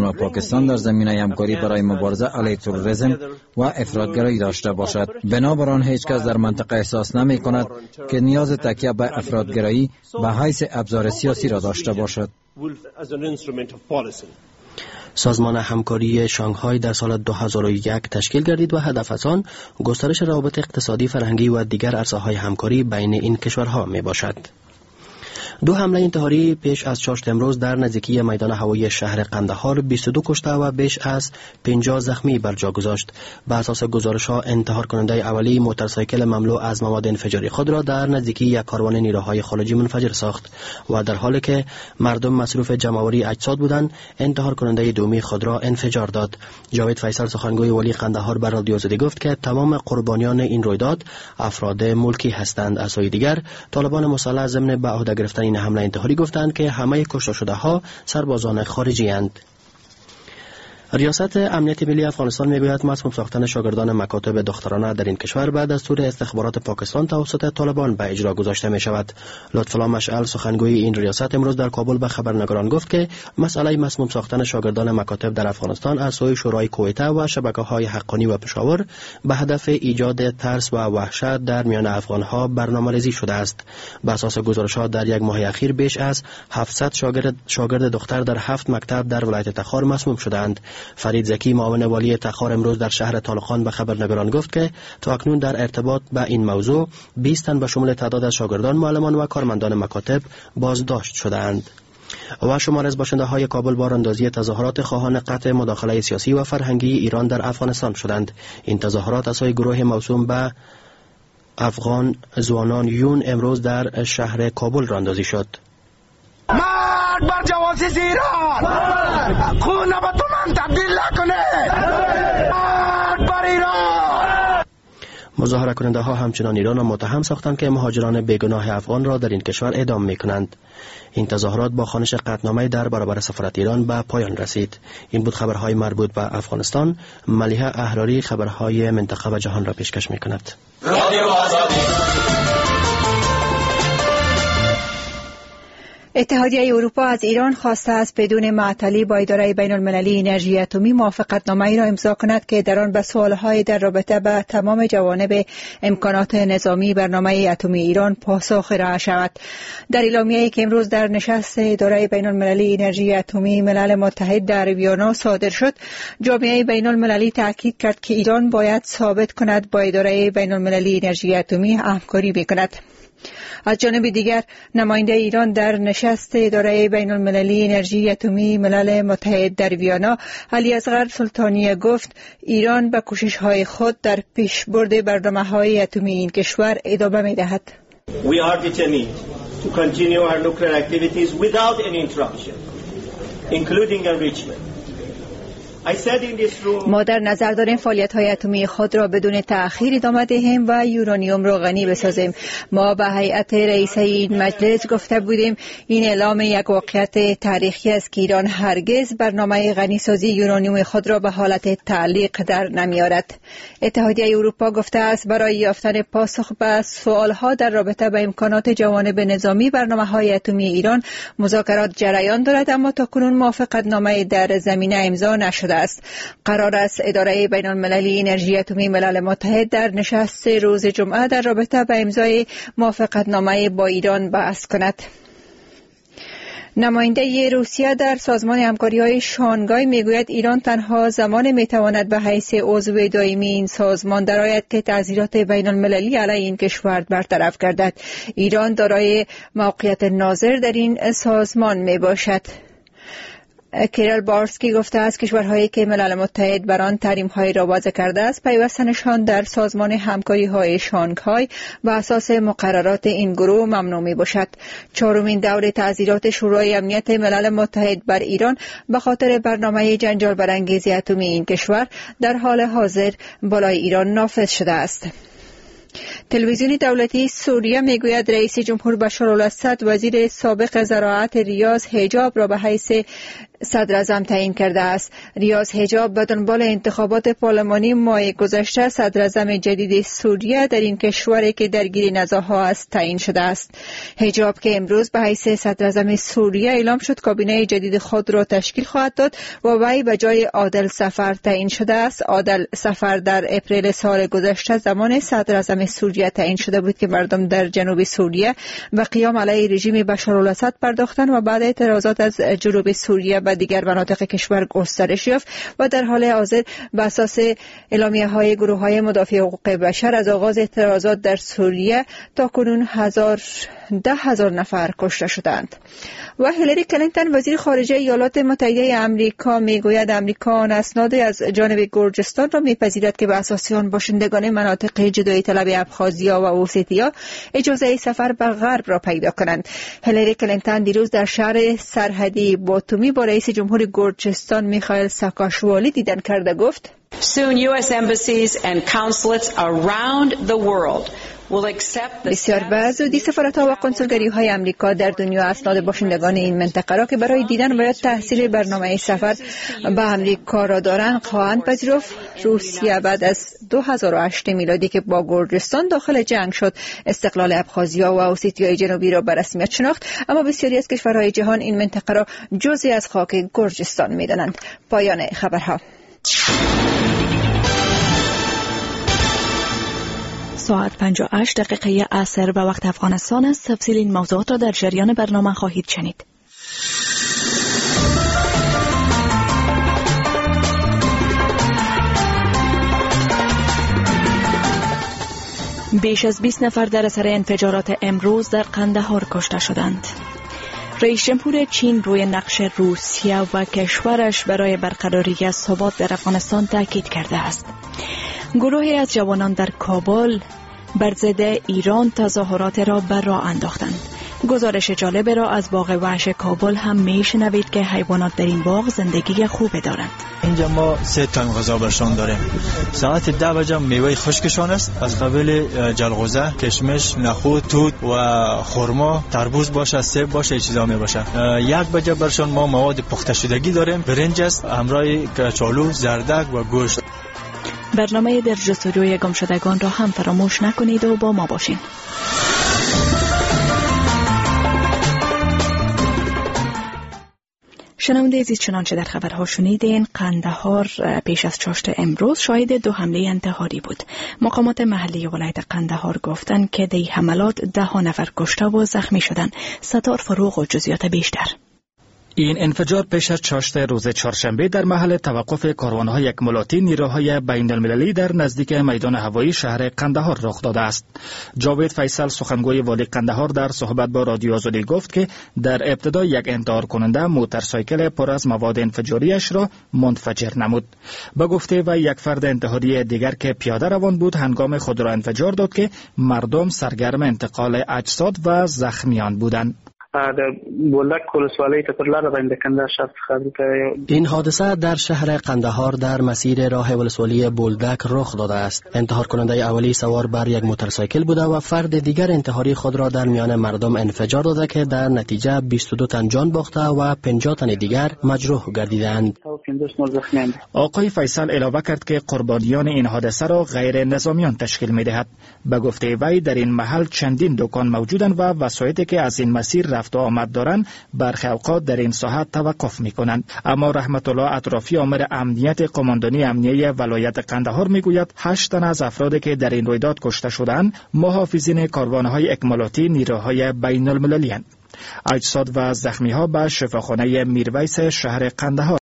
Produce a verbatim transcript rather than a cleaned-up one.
و پاکستان در زمینه همکاری برای مبارزه علیه تروریسم و افراطگرایی داشته باشد. بنابراین هیچ کس در منطقه احساس نمی کند که نیاز تکیه به افراطگرایی به حیث ابزار سیاسی را داشته باشد. سازمان همکاری شانگهای در سال دو هزار و یک تشکیل گردید و هدف از آن گسترش روابط اقتصادی، فرهنگی و دیگر عرصه‌های همکاری بین این کشورها می باشد. دو حمله انتحاری پیش از چاشت امروز در نزدیکی میدان هوایی شهر قندهار بیست و دو کشته و بیش از پنجاه زخمی بر جا گذاشت. بر اساس گزارش‌ها انتحار کننده اولی موتورسایکل مملو از مواد انفجاری خود را در نزدیکی یک کاروان نیروهای خارجی منفجر ساخت و در حالی که مردم مصروف جمع‌آوری اجساد بودند، انتحار کننده دومی خود را انفجار داد. جاوید فیصل سخنگوی ولی قندهار بر رادیو زده گفت که تمام قربانیان این رویداد افراد ملکی هستند. از سوی دیگر طالبان مسلح ضمن به عهده گرفتن این حمله انتحاری گفتند که همه کشته شده ها سربازان خارجی اند. ریاست امنیت ملی افغانستان میگوید مسموم ساختن شاگردان مکاتب دخترانه در این کشور بعد از دستور استخبارات پاکستان توسط طالبان به اجرا گذاشته می شود. لطفالله مشعل سخنگوی این ریاست امروز در کابل به خبرنگاران گفت که مسئله مسموم ساختن شاگردان مکاتب در افغانستان از سوی شورای کویته و شبکه‌های حقانی و پشاور به هدف ایجاد ترس و وحشت در میان افغان‌ها برنامه‌ریزی شده است. بر اساس گزارش‌ها در یک ماه اخیر بیش از هفتصد شاگرد شاگرد دختر در هفت مکتب در ولایت تخار مسموم شدند. فرید زکی معاون والی تخار امروز در شهر طالقان به خبرنگاران گفت که تا اکنون در ارتباط به این موضوع بیست تن به شمول تعداد از شاگردان، معلمان و کارمندان مکاتب بازداشت شدند. و شمار از باشنده های کابل بار اندازی تظاهرات خواهان قطع مداخله سیاسی و فرهنگی ایران در افغانستان شدند. این تظاهرات از سوی گروه موسوم به افغان زوانان یون امروز در شهر کابل راندازی شد. مرد بر جواسیس ایران، خون با تو من تبدیل نکنه. مرد بر ایران. مظاهره کننده ها همچنان ایران را متهم ساختند که مهاجران بیگناه افغان را در این کشور اعدام می کنند. این تظاهرات با خوانش قطعنامه در برابر سفارت ایران به پایان رسید. این بود خبرهای مربوط به افغانستان. ملیحه احراری خبرهای منطقه و جهان را پیشکش می کند. اتحادیه اروپا از ایران خواسته است بدون معطلی با اداره بین المللی انرژی اتمی موافقتنامه‌ای را امضا کند که در آن به سوالهای در رابطه به تمام جوانب امکانات نظامی برنامه اتمی ایران پاسخ ارائه شود. در اعلامیه‌ای که امروز در نشست اداره بین المللی انرژی اتمی ملل متحد در ویانا صادر شد، جامعه بین المللی تاکید کرد که ایران باید ثابت کند با اداره بین المللی انرژی اتمی همکاری بکند. از جانب دیگر نماینده ایران در نشست اداره بین المللی انرژی اتمی ملل متحد در ویانا علی اصغر سلطانی گفت ایران به کوشش‌های خود در پیشبرد برنامه‌های اتمی این کشور ادامه می‌دهد. We are determined to continue our nuclear activities without any interruption, including enrichment. ما در نظر داریم فعالیت‌های اتمی خود را بدون تأخیر ادامه دهیم و یورانیوم را غنی بسازیم. ما به هیئت رئیسه این مجلس گفته بودیم این اعلام یک واقعیت تاریخی است که ایران هرگز برنامه غنیسازی یورانیوم خود را به حالت تعلیق در نمی‌آورد. اتحادیه اروپا گفته است برای یافتن پاسخ به سوال‌ها در رابطه با امکانات جوانب نظامی برنامه‌های اتمی ایران مذاکرات جریان دارد، اما تاکنون موافقتنامه در زمینه امضا نشده است. قرار است اداره بین المللی انرژی اتمی ملل متحد در نشست روز جمعه در رابطه با امضای موافقتنامه با ایران بحث کند. نماینده روسیه در سازمان همکاری‌های شانگهای میگوید ایران تنها زمان میتواند به حیث عضو دائمی این سازمان درآید که تعزیرات بین المللی علیه این کشور برطرف گردد. ایران دارای موقعیت ناظر در این سازمان می باشد. کیرل بارسکی گفته است کشورهایی که ملل متحد بر آن تحریم‌های را وضع کرده است پیوستنشان در سازمان همکاری‌های شانگهای و اساس مقررات این گروه ممنوع می‌باشد. چهارمین دور تعزیرات شورای امنیت ملل متحد بر ایران به خاطر برنامه جنجال برانگیز اتمی این کشور در حال حاضر بالای ایران نافذ شده است. تلویزیون دولتی سوریه میگوید رئیس جمهور بشار الاسد وزیر سابق زراعت ریاض حجاب را به حیث صدر اعظم تعیین کرده است. ریاض حجاب به دنبال انتخابات پارلمانی ماه گذشته صدر اعظم جدید سوریه در این کشوری که درگیر نزاع‌ها است تعیین شده است. حجاب که امروز به حیث صدر اعظم سوریه اعلام شد کابینه جدید خود را تشکیل خواهد داد و وی به جای عادل سفر تعیین شده است. عادل سفر در اپریل سال گذشته زمان صدر اعظم سوریه تعیین شده بود که مردم در جنوب سوریه به قیام علیه رژیم بشار الاسد پرداختند و بعد اعتراضات از جنوب سوریه و دیگر مناطق کشور گسترش یافت و در حال حاضر به اساس اعلامیه‌های گروه‌های مدافع حقوق بشر از آغاز اعتراضات در سوریه تا کنون هزار ده هزار نفر کشته شدند. و هیلاری کلینتون وزیر خارجه ایالات متحده آمریکا میگوید آمریکا آن اسنادی از جانب گرجستان را میپذیرد که به اساس آن باشندگان مناطق جدایی طلب ابخازیا و اوستیا اجازه سفر به غرب را پیدا کنند. هیلاری کلینتون دیروز در شهر سرحدی باتومی با رئیس جمهور گرجستان میخائیل ساکاشوالی دیدن کرده گفت Soon U S embassies and consulates around the world بسیار به زودی سفارت‌ها و قنسولگری‌های آمریکا در دنیا اسناد باشندگان این منطقه را که برای دیدن و یا تحصیل برنامه سفر به آمریکا را دارند خواهند پذیرفت. روسیه بعد از دو هزار و هشت میلادی که با گرجستان داخل جنگ شد استقلال ابخازیا و اوستیای جنوبی را به رسمیت شناخت، اما بسیاری از کشورهای جهان این منطقه را جزئی از خاک گرجستان می‌دانند. پایان خبرها. ساعت پنج و هشت دقیقه عصر به وقت افغانستان است. تفصیل این موضوعات را در جریان برنامه خواهید شنید. بیش از بیست نفر در اثر انفجارات امروز در قندهار کشته شدند. رئیس جمهور چین روی نقش روسیه و کشورش برای برقراری ثبات در افغانستان تاکید کرده است. گروهی از جوانان در کابل بر ضد ایران تظاهرات را بر راه انداختند. گزارش جالب را از باغ وحش کابل هم میشنوید که حیوانات در این باغ زندگی خوبی دارند. اینجا ما سه تن غذا برشان داریم. ساعت ده بجه میوه خشکشان است از قبیل جلغوزه، کشمش، نخود، توت و خرما، تربوز باشه، سیب باشه، این چیزا می باشه. یک بجه برشان ما مواد پخته شدگی داریم. برنج است همراه کچالو، زردک و گوشت. برنامه در جستجوی گمشدگان را هم فراموش نکنید و با ما باشین. شنونده عزیز، چنانچه در خبرها شنیدین، قندهار پیش از چاشت امروز شاهد دو حمله انتحاری بود. مقامات محلی ولایت قندهار گفتند که در حملات ده نفر کشته و زخمی شدند. ستار فروغ و جزئیات بیشتر. این انفجار پیش از چاشت روز چهارشنبه در محل توقف کاروان‌های اکمالاتی نیروهای بین‌المللی در نزدیک میدان هوایی شهر قندهار رخ داده است. جاوید فیصل سخنگوی والی قندهار در صحبت با رادیو آزادی گفت که در ابتدا یک انتحار کننده موتورسایکل پر از مواد انفجاریش را منفجر نمود. به گفته و یک فرد انتحاری دیگر که پیاده روان بود هنگام خود را انفجار داد که مردم سرگرم انتقال اجساد و زخمیان بودند. این حادثه در شهر قندهار در مسیر راه ولسوالی بولدک رخ داده است. انتحار کننده اولی سوار بر یک موتورسایکل بوده و فرد دیگر انتحاری خود را در میان مردم انفجار داده که در نتیجه بیست و دو تن جان باخته و پنجاه تن دیگر مجروح گردیدند. آقای فیصل علاوه کرد که قربانیان این حادثه را غیر نظامیان تشکیل می‌دهد. به گفته وی در این محل چندین دکان موجودند و وسایطی که از این مسیر رفت و آمد دارند برخی اوقات در این ساحه توقف می‌کنند. اما رحمت الله اطرافی آمر امنیت قماندانی امنیه ولایت قندهار میگوید هشت تن از افرادی که در این رویداد کشته شدند محافظین کاروان‌های اکمالاتی نیروهای بین‌المللی اند. اجساد و زخمی‌ها به شفاخانه میرویس شهر قندهار